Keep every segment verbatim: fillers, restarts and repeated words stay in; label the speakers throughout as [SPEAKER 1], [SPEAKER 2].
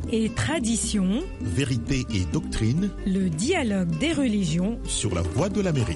[SPEAKER 1] et tradition,
[SPEAKER 2] vérité et doctrine,
[SPEAKER 1] le dialogue des religions
[SPEAKER 2] sur la Voix de l'Amérique.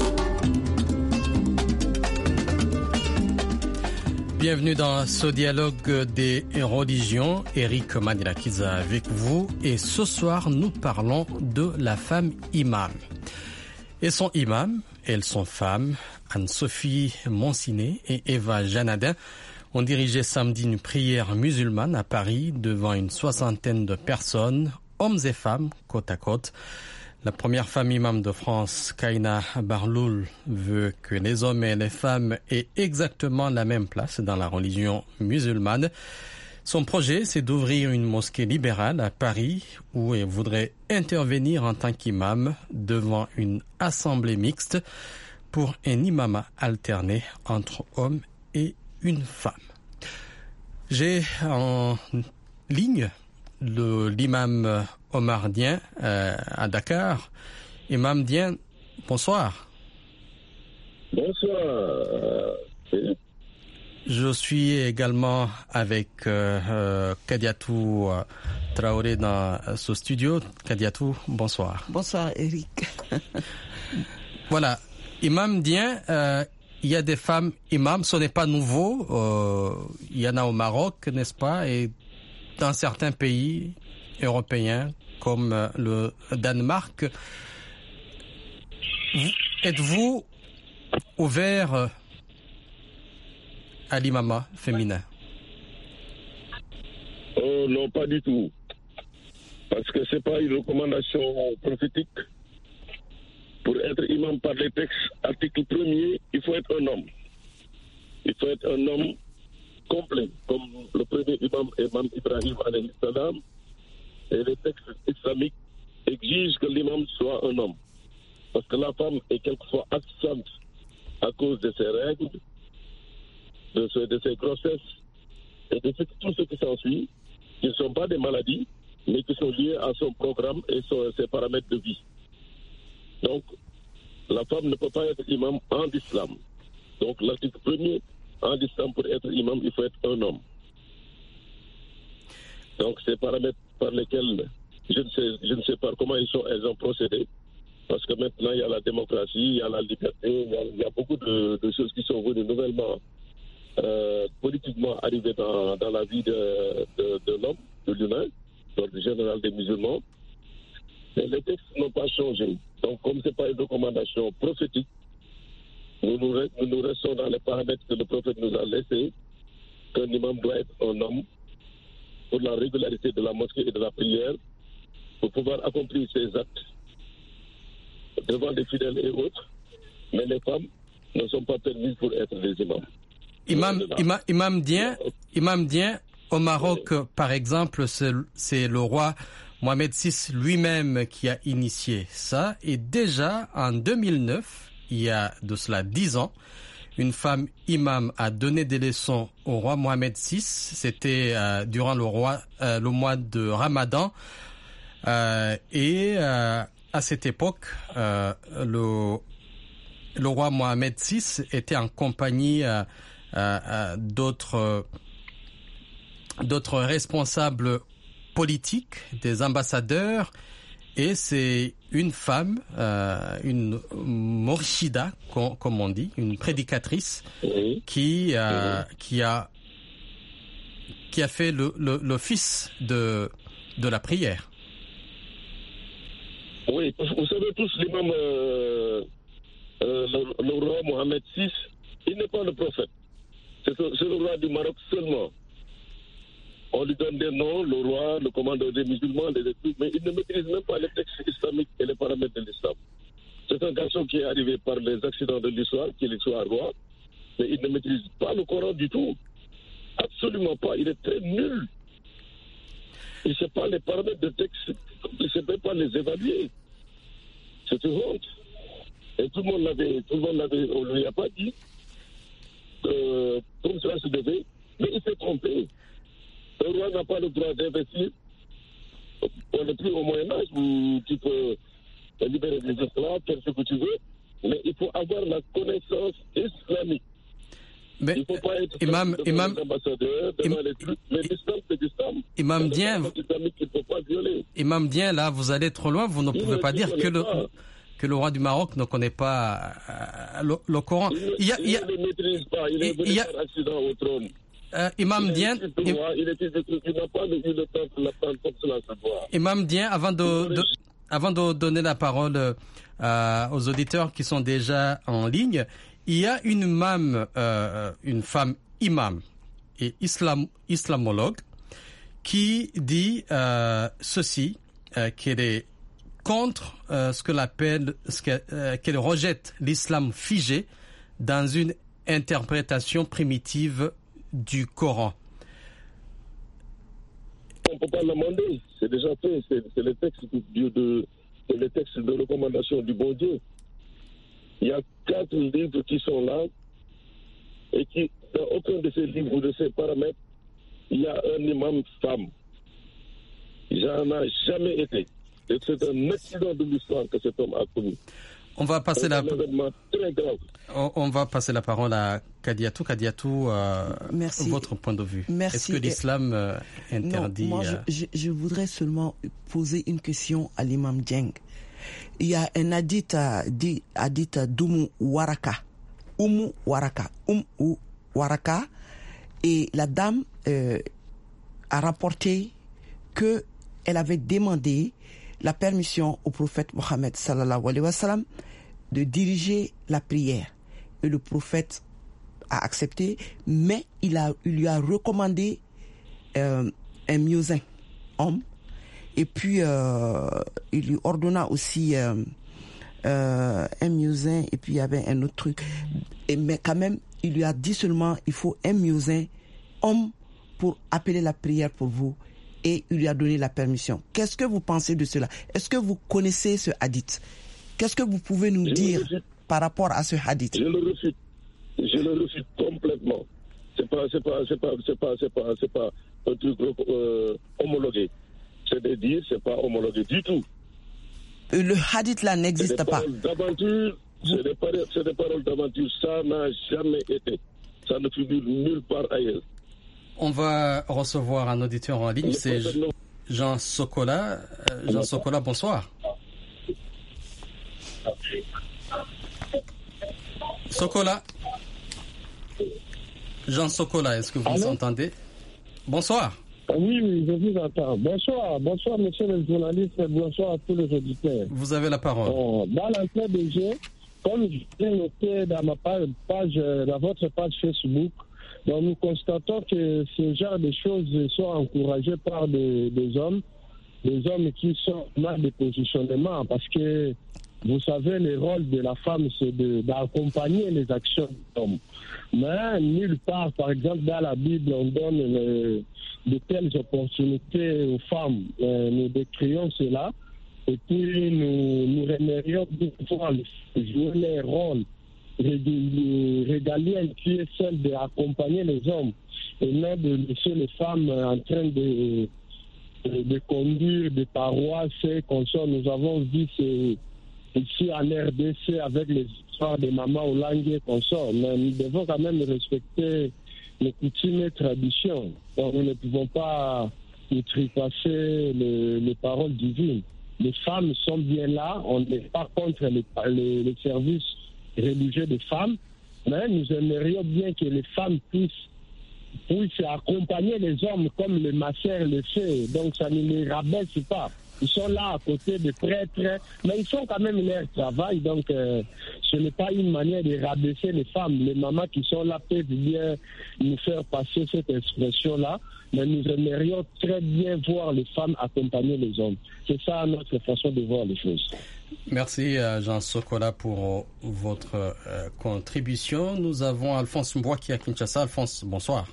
[SPEAKER 3] Bienvenue dans ce dialogue des religions. Eric Manilakiza avec vous. Et ce soir, nous parlons de la femme imam. Et son imam, elles sont femmes, Anne-Sophie Monsiné et Eva Janadin, ont dirigé samedi une prière musulmane à Paris devant une soixantaine de personnes, hommes et femmes, côte à côte. La première femme imam de France, Kaina Barloul, veut que les hommes et les femmes aient exactement la même place dans la religion musulmane. Son projet, c'est d'ouvrir une mosquée libérale à Paris où elle voudrait intervenir en tant qu'imam devant une assemblée mixte pour un imamat alterné entre hommes et une femme. J'ai en ligne le, l'imam Omar Dien euh, à Dakar. Imam Dien, bonsoir.
[SPEAKER 4] Bonsoir. Oui.
[SPEAKER 3] Je suis également avec euh, euh, Kadiatou euh, Traoré dans euh, ce studio. Kadiatou, bonsoir.
[SPEAKER 5] Bonsoir Eric.
[SPEAKER 3] Voilà, Imam Dien, euh, il y a des femmes imams, ce n'est pas nouveau. Euh, il y en a au Maroc, n'est-ce pas, et dans certains pays européens comme euh, le Danemark. Êtes-vous ouvert à l'imama féminin?
[SPEAKER 4] Oh non, pas du tout. Parce que ce n'est pas une recommandation prophétique. Pour être imam par les textes, article premier, il faut être un homme. Il faut être un homme complet, comme le premier imam, imam Ibrahim alayhi salam. Et les textes islamiques exigent que l'imam soit un homme. Parce que la femme est quelquefois absente à cause de ses règles, de, ce, de ses grossesses et de ce, tout ce qui s'ensuit, qui ne sont pas des maladies, mais qui sont liées à son programme et son, ses paramètres de vie. Donc, la femme ne peut pas être imam en islam. Donc, l'article premier, en islam, pour être imam, il faut être un homme. Donc, ces paramètres par lesquels je ne sais, je ne sais pas comment ils sont, elles ont procédé. Parce que maintenant, il y a la démocratie, il y a la liberté, il y a, il y a beaucoup de, de choses qui sont venues nouvellement, euh, politiquement arrivées dans, dans la vie de, de, de l'homme, de l'humain, l'ordre général des musulmans. Mais les textes n'ont pas changé. Donc, comme ce n'est pas une recommandation prophétique, nous nous, nous nous restons dans les paramètres que le prophète nous a laissés, qu'un imam doit être un homme pour la régularité de la mosquée et de la prière, pour pouvoir accomplir ses actes devant les fidèles et autres. Mais les femmes ne sont pas permises pour être des imams.
[SPEAKER 3] Imam, imam, imam Dien, Imam Dien, au Maroc, oui. Par exemple, c'est, c'est le roi Mohamed six lui-même qui a initié ça. Et déjà, en deux mille neuf, il y a de cela dix ans, une femme imam a donné des leçons au roi Mohamed six. C'était euh, durant le, roi, euh, le mois de Ramadan. Euh, et euh, à cette époque, euh, le, le roi Mohamed six était en compagnie euh, euh, d'autres, euh, d'autres responsables politiques, des ambassadeurs, et c'est une femme, euh, une morshida, com, comme on dit, une prédicatrice, oui. qui, euh, oui. qui a qui a fait le, le, l'office de de la prière.
[SPEAKER 4] Oui, vous savez tous, l'imam, euh, euh, le, le roi Mohamed six, il n'est pas le prophète. C'est, c'est le roi du Maroc seulement. On lui donne des noms, le roi, le commandeur des musulmans, des études, mais il ne maîtrise même pas les textes islamiques et les paramètres de l'islam. C'est un garçon qui est arrivé par les accidents de l'histoire, qui est l'histoire roi, mais il ne maîtrise pas le Coran du tout. Absolument pas. Il est très nul. Il ne sait pas les paramètres de texte, il ne sait même pas les évaluer. C'est une honte. Et tout le monde l'avait, tout le monde l'avait, on ne lui a pas dit que comme cela se devait, mais il s'est trompé. Le roi n'a pas le droit d'investir. On n'est plus au Moyen-Âge où tu peux libérer des esclaves, faire ce que tu veux, mais il faut avoir la connaissance islamique.
[SPEAKER 3] Mais,
[SPEAKER 4] il ne faut pas être
[SPEAKER 3] imam,
[SPEAKER 4] devant
[SPEAKER 3] imam,
[SPEAKER 4] les ambassadeurs, devant
[SPEAKER 3] im,
[SPEAKER 4] les trucs. Mais l'islam, c'est l'islam.
[SPEAKER 3] Imam Dien,
[SPEAKER 4] qu'il faut pas violer.
[SPEAKER 3] Imam Dien, là, vous allez trop loin. Vous ne
[SPEAKER 4] il
[SPEAKER 3] pouvez
[SPEAKER 4] ne,
[SPEAKER 3] pas dire que le,
[SPEAKER 4] pas.
[SPEAKER 3] que le roi du Maroc ne connaît pas euh, le, le Coran.
[SPEAKER 4] Il,
[SPEAKER 3] il, y a,
[SPEAKER 4] il,
[SPEAKER 3] il, y a,
[SPEAKER 4] il ne maîtrise pas. Il est venu par accident au trône.
[SPEAKER 3] Euh, Imam
[SPEAKER 4] il
[SPEAKER 3] Dien,
[SPEAKER 4] il, roi, il, était, il n'a pas eu le temps de l'apprendre comme cela se doit.
[SPEAKER 3] Imam Dien, avant de, de, avant de donner la parole euh, aux auditeurs qui sont déjà en ligne, il y a une imam, euh, une femme imam et islam, islamologue qui dit euh, ceci, euh, qu'elle est contre euh, ce qu'elle appelle, ce qu'elle, euh, qu'elle rejette l'islam figé dans une interprétation primitive du Coran.
[SPEAKER 4] On ne peut pas l'amender, c'est déjà fait, c'est, c'est les textes de, de, c'est les textes de recommandation du bon Dieu. Il y a quatre livres qui sont là et qui, dans aucun de ces livres ou de ces paramètres, il y a un imam femme. Il n'en a jamais été. Et c'est un accident de l'histoire que cet homme a commis.
[SPEAKER 3] On va passer la
[SPEAKER 4] très grave.
[SPEAKER 3] On, on va passer la parole à Kadiatou. Kadiatou, euh,
[SPEAKER 5] Merci.
[SPEAKER 3] Votre point de vue.
[SPEAKER 5] Merci.
[SPEAKER 3] Est-ce que l'islam euh, interdit
[SPEAKER 5] Non, moi,
[SPEAKER 3] euh...
[SPEAKER 5] je, je, je voudrais seulement poser une question à l'imam Dieng. Il y a un hadith, dit hadith d'Umu Waraka. Umu Waraka. Umu Waraka. Et la dame euh, a rapporté que elle avait demandé la permission au prophète Mohammed sallallahu alayhi wa sallam de diriger la prière. Et le prophète a accepté, mais il, a, il lui a recommandé euh, un muezzin, homme, et puis euh, il lui ordonna aussi euh, euh, un muezzin, et puis il y avait un autre truc. Et, mais quand même, il lui a dit seulement, il faut un muezzin, homme, pour appeler la prière pour vous. Et il lui a donné la permission. Qu'est-ce que vous pensez de cela? Est-ce que vous connaissez ce hadith? Qu'est-ce que vous pouvez nous
[SPEAKER 4] je
[SPEAKER 5] dire par rapport à ce hadith?
[SPEAKER 4] Je le refuse. Je le refuse complètement. C'est pas, c'est pas, c'est pas, c'est pas, c'est pas, c'est pas un truc euh, homologué. C'est de dire, c'est pas homologué du tout.
[SPEAKER 5] Le hadith là n'existe
[SPEAKER 4] c'est des
[SPEAKER 5] pas.
[SPEAKER 4] Paroles d'aventure, c'est des paroles, c'est des paroles d'aventure. Ça n'a jamais été. Ça ne figure nulle part ailleurs.
[SPEAKER 3] On va recevoir un auditeur en ligne, c'est Jean Sokola. Jean Sokola, bonsoir. Sokola. Jean Sokola, est-ce que vous nous entendez? Bonsoir.
[SPEAKER 6] Oui, oui, je vous entends. Bonsoir, bonsoir, monsieur le journaliste, bonsoir à tous les auditeurs.
[SPEAKER 3] Vous avez la parole.
[SPEAKER 6] Bon, dans l'entrée de jeu, comme je l'ai noté dans ma page, dans votre page Facebook, donc nous constatons que ce genre de choses sont encouragées par des, des hommes, des hommes qui sont mal de positionnement, parce que vous savez, le rôle de la femme, c'est de, d'accompagner les actions de l'homme. Mais nulle part, par exemple, dans la Bible, on donne le, de telles opportunités aux femmes. Euh, nous décrions cela, et puis nous, nous aimerions pouvoir jouer les rôles régalien qui est celle d'accompagner les hommes et non de laisser les femmes en train de, de, de conduire des paroisses et comme ça. Nous avons vu c'est, ici en R D C avec les histoires de Maman Olangue et comme ça, mais nous devons quand même respecter les coutumes et traditions. Donc nous ne pouvons pas nous tripasser les, les paroles divines. Les femmes sont bien là, on n'est pas contre les, les, les services religieux des femmes, mais nous aimerions bien que les femmes puissent, puissent accompagner les hommes comme le masseur le fait. Donc ça ne les rabaisse pas. Ils sont là à côté des prêtres, mais ils font quand même leur travail. Donc euh, ce n'est pas une manière de rabaisser les femmes. Les mamans qui sont là peuvent bien nous faire passer cette expression-là, mais nous aimerions très bien voir les femmes accompagner les hommes. C'est ça notre façon de voir les choses.
[SPEAKER 3] Merci Jean Sokola pour votre euh, contribution. Nous avons Alphonse Mboua qui est à Kinshasa. Alphonse, bonsoir.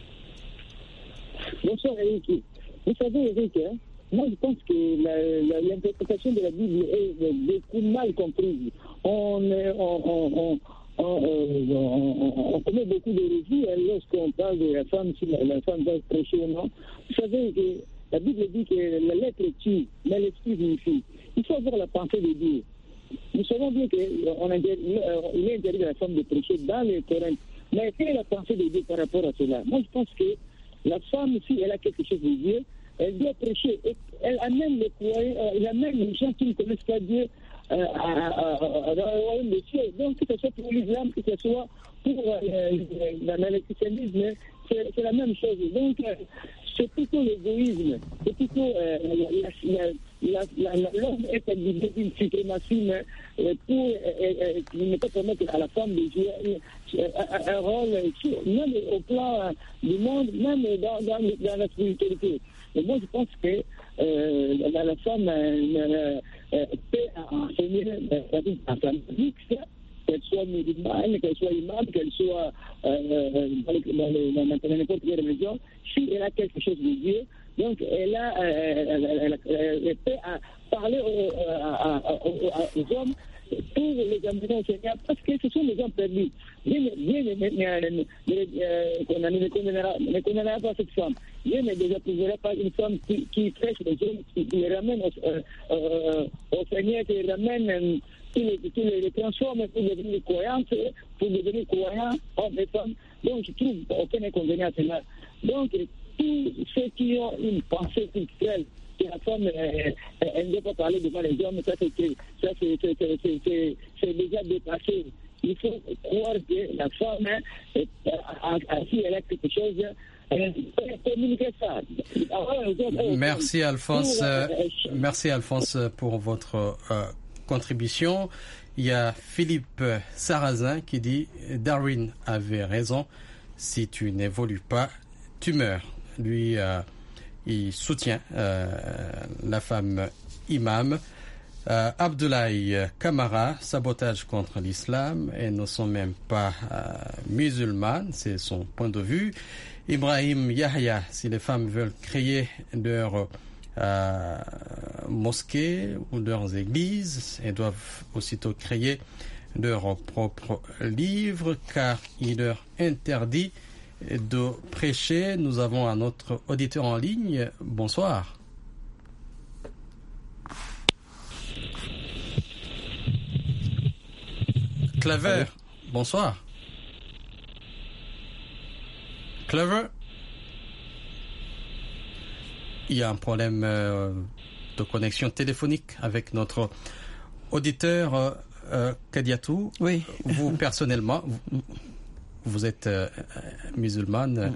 [SPEAKER 7] Bonsoir Eric. Vous savez Eric, hein, moi je pense que la, la, l'interprétation de la Bible est beaucoup mal comprise. On, on, on, on, on, on, on commet beaucoup d'hérésies lorsqu'on parle de la femme, si la, la femme va prêcher ou non. Vous savez que la Bible dit que la lettre tue, mais l'esprit vivifie. Il faut avoir la pensée de Dieu. Nous savons bien qu'il est interdit à la femme de prêcher dans les Corinthes. Mais quelle est la pensée de Dieu par rapport à cela? Moi, je pense que la femme, si elle a quelque chose de Dieu, elle doit prêcher. Elle amène les croyants, elle amène les gens qui ne connaissent pas Dieu euh, dans le royaume de Dieu. Donc, que ce soit pour l'islam, que ce soit pour euh, le christianisme, c'est, c'est la même chose. Donc, euh, c'est plutôt l'égoïsme, c'est plutôt euh, la, la, la, la, l'homme est habillé d'une suprématie euh, pour euh, ne pas permettre à la femme de jouer euh, un, un rôle, même au plan euh, du monde, même dans, dans, dans la spiritualité. Et moi, je pense que euh, la, la femme euh, euh, peut enseigner la femme mixte, qu'elle soit musulmane, qu'elle soit imam, qu'elle soit euh, dans n'importe quelle religion, si elle a quelque chose de Dieu, donc elle, a, euh, elle, elle, elle, elle peut parler aux, à, à, aux hommes pour les amener au Seigneur, parce que ce sont les hommes perdus. Dieu ne condamnera pas cette femme. Dieu ne désapprouvera pas une femme qui, qui prêche les hommes, qui, qui les ramène au, euh, euh, au Seigneur, qui les ramène, qui les, qui les transforme pour devenir croyants, pour devenir croyants, hommes et femmes. Donc je trouve aucun inconvénient à cela. Donc tous ceux qui ont une pensée culturelle, que la femme, euh, elle ne doit pas parler devant les hommes, ça c'est, ça, c'est, c'est, c'est, c'est, c'est, c'est déjà dépassé. Il faut croire que la femme, hein, si elle a quelque chose, elle peut communiquer ça.
[SPEAKER 3] Merci Alphonse, euh, merci Alphonse pour votre euh, contribution. Il y a Philippe Sarrazin qui dit « Darwin avait raison, si tu n'évolues pas, tu meurs ». Lui, euh, il soutient euh, la femme imam. Euh, Abdoulaye Kamara, sabotage contre l'islam, et ne sont même pas euh, musulmanes, c'est son point de vue. Ibrahim Yahya, si les femmes veulent créer leur euh, mosquée ou leurs églises, elles doivent aussitôt créer leur propre livre, car il leur interdit de prêcher. Nous avons un autre auditeur en ligne. Bonsoir. Clever, bonsoir. Clever, il y a un problème euh, de connexion téléphonique avec notre auditeur euh, euh, Kadiatou.
[SPEAKER 5] Oui.
[SPEAKER 3] Vous personnellement, vous, vous êtes euh, musulmane.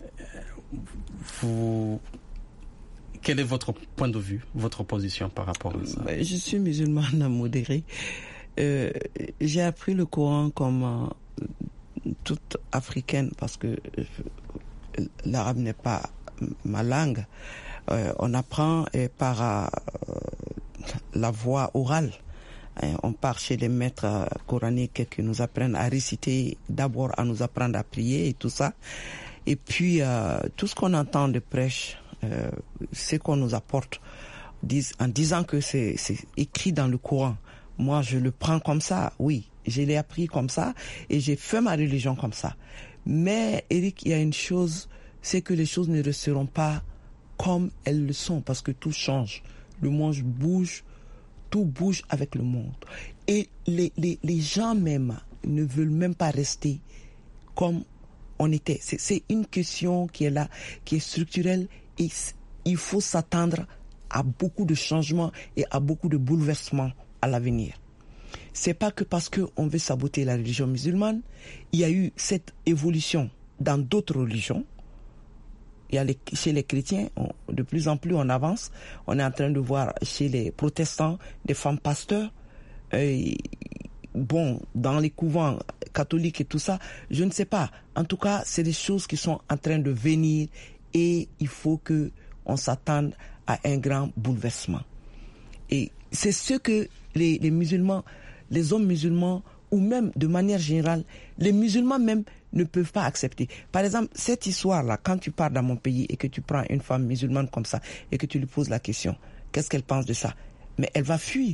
[SPEAKER 3] Vous, quel est votre point de vue, votre position par rapport à ça?
[SPEAKER 5] Je suis musulmane modérée. Euh, j'ai appris le Coran comme euh, toute africaine parce que euh, l'arabe n'est pas ma langue. Euh, on apprend euh, par euh, la voix orale. Hein, on part chez les maîtres euh, coraniques qui nous apprennent à réciter, d'abord à nous apprendre à prier et tout ça. Et puis euh, tout ce qu'on entend de prêche, euh, c'est qu'on nous apporte dis, en disant que c'est, c'est écrit dans le Coran. Moi, je le prends comme ça, oui. Je l'ai appris comme ça et j'ai fait ma religion comme ça. Mais, Eric, il y a une chose, c'est que les choses ne resteront pas comme elles le sont parce que tout change. Le monde bouge, tout bouge avec le monde. Et les, les, les gens même ne veulent même pas rester comme on était. C'est, c'est une question qui est là, qui est structurelle et il faut s'attendre à beaucoup de changements et à beaucoup de bouleversements à l'avenir. C'est pas que parce qu'on veut saboter la religion musulmane, il y a eu cette évolution dans d'autres religions. Il y a les, chez les chrétiens, on, de plus en plus on avance. On est en train de voir chez les protestants des femmes pasteurs. Euh, bon, dans les couvents catholiques et tout ça, je ne sais pas. En tout cas, c'est des choses qui sont en train de venir et il faut que on s'attende à un grand bouleversement. Et c'est ce que les, les musulmans, les hommes musulmans, ou même de manière générale, les musulmans même ne peuvent pas accepter. Par exemple, cette histoire-là, quand tu pars dans mon pays et que tu prends une femme musulmane comme ça et que tu lui poses la question, qu'est-ce qu'elle pense de ça? Mais elle va fuir.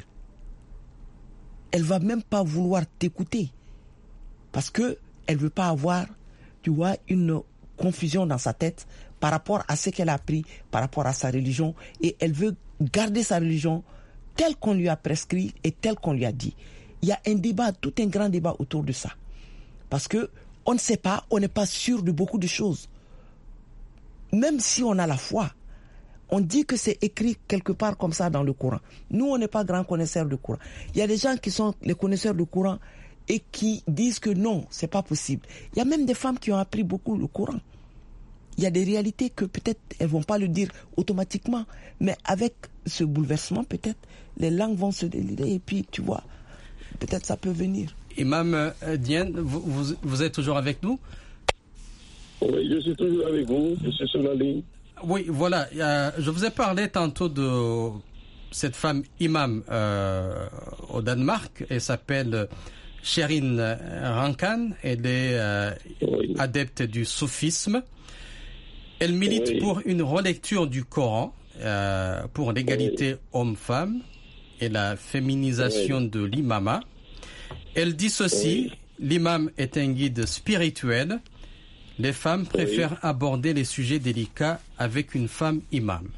[SPEAKER 5] Elle va même pas vouloir t'écouter. Parce que elle veut pas avoir, tu vois, une confusion dans sa tête par rapport à ce qu'elle a appris, par rapport à sa religion, et elle veut garder sa religion telle qu'on lui a prescrit et telle qu'on lui a dit. Il y a un débat, tout un grand débat autour de ça. Parce que on ne sait pas, on n'est pas sûr de beaucoup de choses. Même si on a la foi, on dit que c'est écrit quelque part comme ça dans le Coran. Nous, on n'est pas grands connaisseurs du Coran. Il y a des gens qui sont les connaisseurs du Coran et qui disent que non, c'est pas possible. Il y a même des femmes qui ont appris beaucoup le Coran. Il y a des réalités que peut-être elles vont pas le dire automatiquement, mais avec ce bouleversement, peut-être les langues vont se délirer et puis tu vois, peut-être ça peut venir.
[SPEAKER 3] Imam Diène, vous, vous, vous êtes toujours avec nous?
[SPEAKER 4] Oui, je suis toujours avec vous, je suis sur la ligne.
[SPEAKER 3] Oui, voilà. Euh, je vous ai parlé tantôt de cette femme imam euh, au Danemark. Elle s'appelle Sherin Rankan. Elle est euh, oui. adepte du soufisme. Elle milite oui. pour une relecture du Coran, euh, pour l'égalité oui. homme-femme et la féminisation oui. de l'imama. Elle dit ceci, oui. l'imam est un guide spirituel. Les femmes préfèrent oui. aborder les sujets délicats avec une femme imam.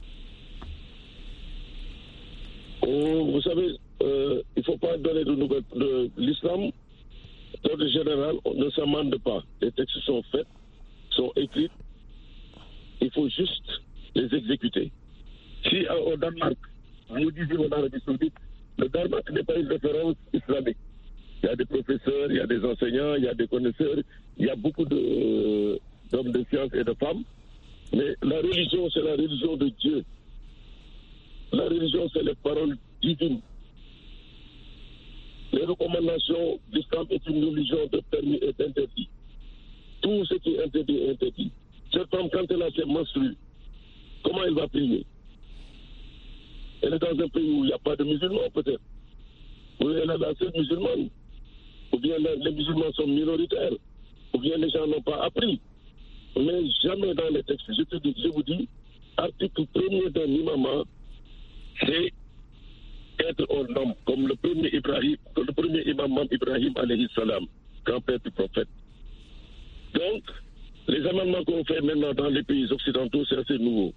[SPEAKER 4] Oh, vous savez, euh, il ne faut pas donner de nouvelles. De, l'islam, en général, ne s'amende pas. Les textes sont faits, sont écrits. Il faut juste les exécuter. Si au Danemark, vous disiez en Arabie Saoudite, le Danemark n'est pas une référence islamique. Il y a des professeurs, il y a des enseignants, il y a des connaisseurs, il y a beaucoup de, euh, d'hommes de science et de femmes. Mais la religion, c'est la religion de Dieu. La religion, c'est les paroles divines. Les recommandations de l'islam est une religion de permis et d'interdit. Tout ce qui est interdit est interdit. Cette femme, quand elle a ses menstrues, comment elle va prier? Elle est dans un pays où il n'y a pas de musulmans, peut-être. Ou elle est la seule musulmane. Ou bien les musulmans sont minoritaires. Ou bien les gens n'ont pas appris. Mais jamais dans les textes. Je, te dis, je vous dis, article premier d'un imam, c'est être un homme, comme le premier Ibrahim, le premier imam Ibrahim alayhi salam, grand-père du prophète. Donc, les amendements qu'on fait maintenant dans les pays occidentaux, c'est assez nouveau.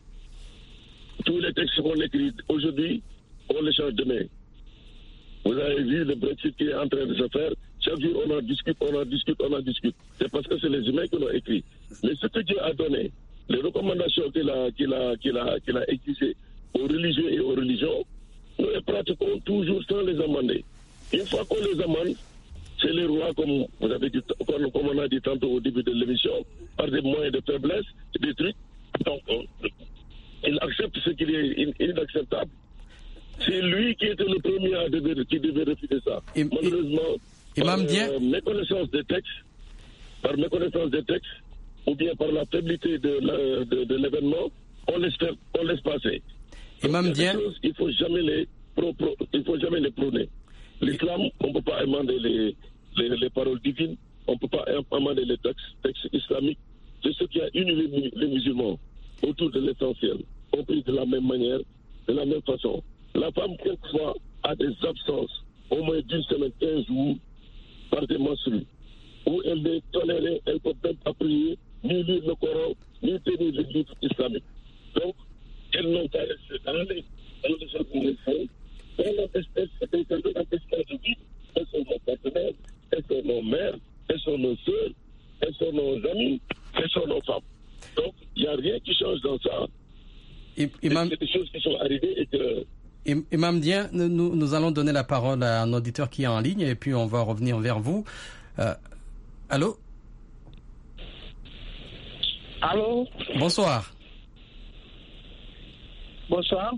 [SPEAKER 4] Tous les textes qu'on écrit aujourd'hui, on les change demain. Vous avez vu le Brexit qui est en train de se faire. Chaque jour, on en discute, on en discute, on en discute. C'est parce que c'est les humains qui l'ont écrit. Mais ce que Dieu a donné, les recommandations qu'il a, qu'il a, qu'il a, qu'il a exigées aux religieux et aux religions, nous les pratiquons toujours sans les amender. Une fois qu'on les amende, c'est les rois, comme vous avez dit, comme on a dit tantôt au début de l'émission, par des moyens de faiblesse, des trucs. Donc, on, il accepte ce qui est inacceptable. C'est lui qui était le premier à devoir, qui devait refuser ça. Et, malheureusement, et par euh, méconnaissance des textes, par méconnaissance des textes, ou bien par la faiblité de, la, de, de l'événement, on laisse, faire, on laisse passer.
[SPEAKER 3] Donc, il
[SPEAKER 4] il faut jamais les pro, pro, il faut jamais les prôner. L'islam, on ne peut pas amender les, les, les paroles divines, on ne peut pas amender les textes, textes islamiques. C'est ce qui a uni les, les musulmans autour de l'essentiel. On prie de la même manière, de la même façon. La femme, quelquefois, a des absences, au moins d'une semaine, quinze jours, par des menstrues, où elle est tolérée, elle ne peut même pas prier, ni lire le Coran, ni tenir les livres islamiques. Donc, elles n'ont pas resté dans les dans les organisations, dans la question de vie, elles sont nos partenaires, elles sont nos mères, elles sont nos soeurs, elles sont nos amis, elles sont nos femmes. Donc, il n'y a rien qui change dans ça.
[SPEAKER 3] Imam...
[SPEAKER 4] C'est des choses qui sont arrivées et que...
[SPEAKER 3] Imam Diène, nous, nous allons donner la parole à un auditeur qui est en ligne et puis on va revenir vers vous. Euh, allô?
[SPEAKER 6] Allô?
[SPEAKER 3] Bonsoir.
[SPEAKER 6] Bonsoir.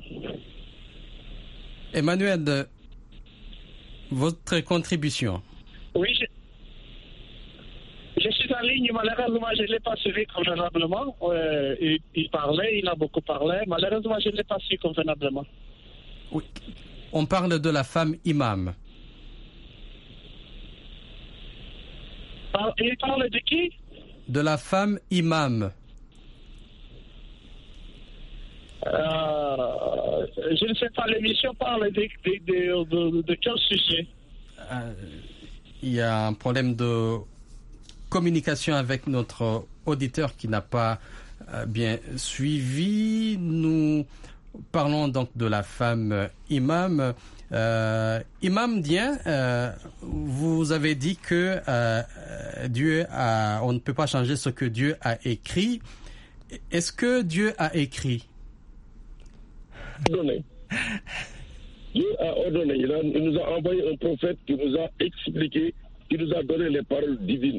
[SPEAKER 3] Emmanuel, votre contribution.
[SPEAKER 6] Oui, je, je suis en ligne, malheureusement je ne l'ai pas suivi convenablement. Euh, il, il parlait, il a beaucoup parlé, malheureusement je ne l'ai pas suivi convenablement.
[SPEAKER 3] Oui. On parle de la femme imam.
[SPEAKER 6] Il parle de qui?
[SPEAKER 3] De la femme imam.
[SPEAKER 6] Euh, je ne sais pas, l'émission parle de, de, de, de, de quel sujet?
[SPEAKER 3] euh, Il y a un problème de communication avec notre auditeur qui n'a pas euh, bien suivi. Nous parlons donc de la femme imam. Euh, Imam Dien, euh, vous avez dit que euh, Dieu a, on ne peut pas changer ce que Dieu a écrit. Est-ce que Dieu a écrit?
[SPEAKER 4] Ordonné. Dieu a ordonné. Il, a, il nous a envoyé un prophète qui nous a expliqué, qui nous a donné les paroles divines.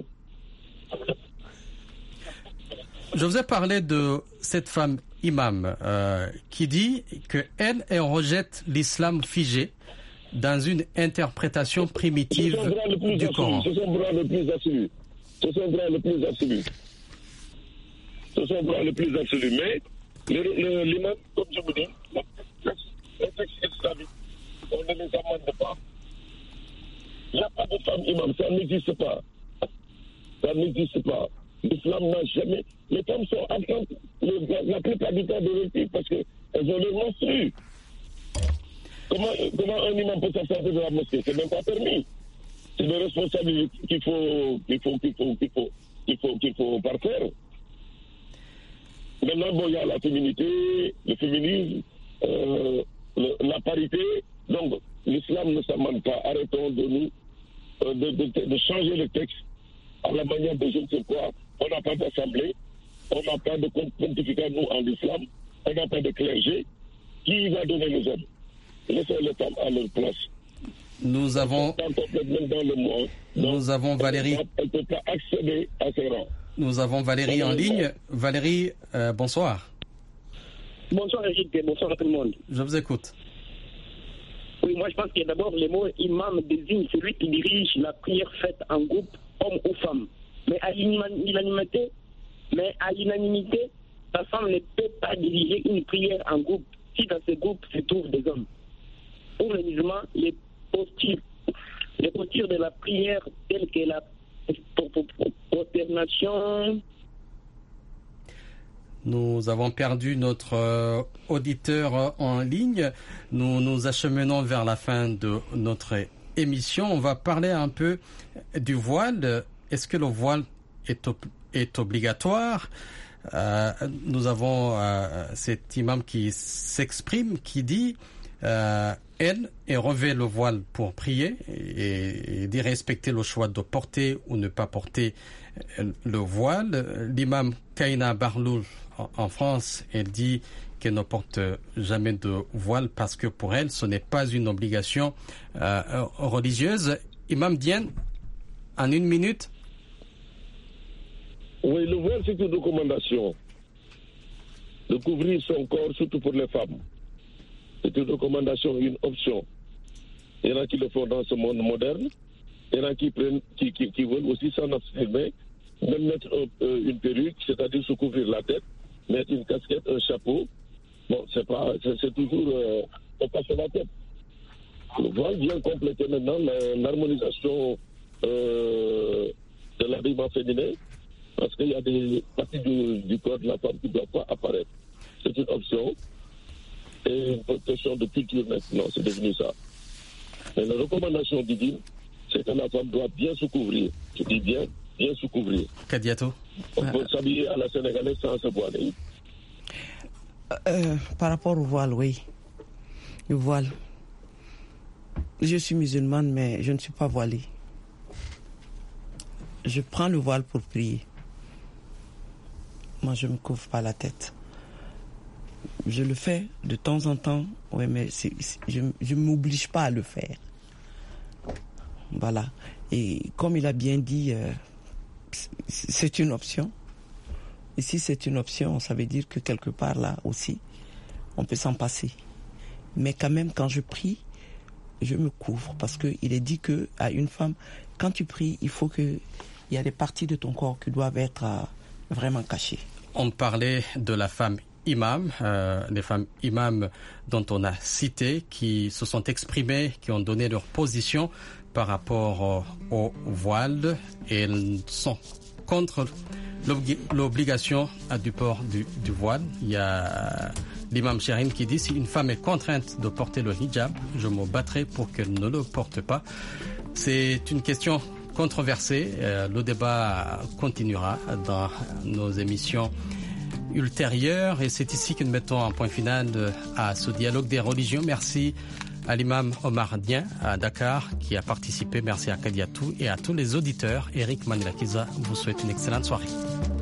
[SPEAKER 3] Je vous ai parlé de cette femme imam euh, qui dit qu'elle elle rejette l'islam figé dans une interprétation primitive du Coran.
[SPEAKER 4] C'est son droit le plus absolu. C'est son droit le plus absolu. C'est son droit le plus absolu. Mais le, le, l'imam, comme je vous dis, le texte islamique, on ne les amende pas. Il n'y a pas de femme imam, ça n'existe pas. Ça n'existe pas. L'islam n'a jamais. Les femmes sont absentes la, la plupart du temps de leur vie parce qu'elles ont le menstru. Comment, comment un imam peut s'absenter de la mosquée? C'est même pas permis. C'est des responsabilités qu'il faut, qu'il faut, qu'il faut, qu'il faut, qu'il faut, qu'il faut parfaire. Maintenant, bon, il y a la féminité, le féminisme, euh, le, la parité. Donc, l'islam ne s'amende pas. Arrêtons de nous, euh, de, de, de changer le texte à la manière de je ne sais quoi. On n'a pas d'assemblée, on n'a pas de pontificat, nous, en islam, on n'a pas de clergé. Qui va donner les hommes? Laissez les femmes à leur place.
[SPEAKER 3] Nous avons,
[SPEAKER 4] même dans le monde,
[SPEAKER 3] nous
[SPEAKER 4] donc,
[SPEAKER 3] avons Valérie.
[SPEAKER 4] Elle ne peut pas accéder à ces rangs.
[SPEAKER 3] Nous avons Valérie en ligne. Valérie, euh, bonsoir.
[SPEAKER 8] Bonsoir Eric, bonsoir à tout le monde.
[SPEAKER 3] Je vous écoute.
[SPEAKER 8] Oui, moi je pense que d'abord le mot imam désigne celui qui dirige la prière faite en groupe, homme ou femme. Mais à l'unanimité, mais à l'unanimité, la femme ne peut pas diriger une prière en groupe si dans ce groupe se trouvent des hommes. Pour les musulmans, les postures, les postures de la prière telles que la prosternation.
[SPEAKER 3] Nous avons perdu notre euh, auditeur en ligne. Nous nous acheminons vers la fin de notre émission. On va parler un peu du voile. Est-ce que le voile est, ob- est obligatoire? euh, Nous avons euh, cet imam qui s'exprime, qui dit euh, elle est revêt le voile pour prier et, et dit respecter le choix de porter ou ne pas porter le voile. L'imam Kaina Barloul en, en France, elle dit qu'elle ne porte jamais de voile parce que pour elle, ce n'est pas une obligation euh, religieuse. Imam Dien, en une minute.
[SPEAKER 4] Oui, le voile, c'est une recommandation de couvrir son corps, surtout pour les femmes. C'est une recommandation, une option. Il y en a qui le font dans ce monde moderne. Il y en a qui, prennent, qui, qui, qui veulent aussi s'en abstenir, même mettre euh, une perruque, c'est-à-dire se couvrir la tête, mettre une casquette, un chapeau. Bon, c'est pas, c'est, c'est toujours euh, on passe la tête. Le voile vient compléter maintenant la, l'harmonisation euh, de l'habillement féminin, parce qu'il y a des parties du, du corps de la femme qui ne doivent pas apparaître. C'est une option et une question de culture maintenant, c'est devenu ça. Mais la recommandation divine, c'est que la femme doit bien se couvrir. Je dis bien, bien se couvrir.
[SPEAKER 3] Kadiatou.
[SPEAKER 4] On peut s'habiller à la sénégalaise sans se voiler.
[SPEAKER 5] Euh, par rapport au voile, oui. Le voile. Je suis musulmane, mais je ne suis pas voilée. Je prends le voile pour prier. Moi, je ne me couvre pas la tête. Je le fais de temps en temps, oui, mais c'est, c'est, je ne m'oblige pas à le faire. Voilà. Et comme il a bien dit, euh, c'est une option. Et si c'est une option, ça veut dire que quelque part là aussi, on peut s'en passer. Mais quand même, quand je prie, je me couvre parce qu'il est dit que à une femme, quand tu pries, il faut que il y a des parties de ton corps qui doivent être euh, vraiment cachées.
[SPEAKER 3] On parlait de la femme imam, euh, les femmes imams dont on a cité, qui se sont exprimées, qui ont donné leur position par rapport euh, au voile, et elles sont contre l'obli- l'obligation à du port du, du voile. Il y a l'imam Chérine qui dit: si une femme est contrainte de porter le hijab, je me battrai pour qu'elle ne le porte pas. C'est une question controversée. Euh, le débat continuera dans nos émissions ultérieure. Et c'est ici que nous mettons un point final à ce dialogue des religions. Merci à l'imam Omar Dien à Dakar qui a participé. Merci à Kadiatou et à tous les auditeurs. Eric Manilakiza vous souhaite une excellente soirée.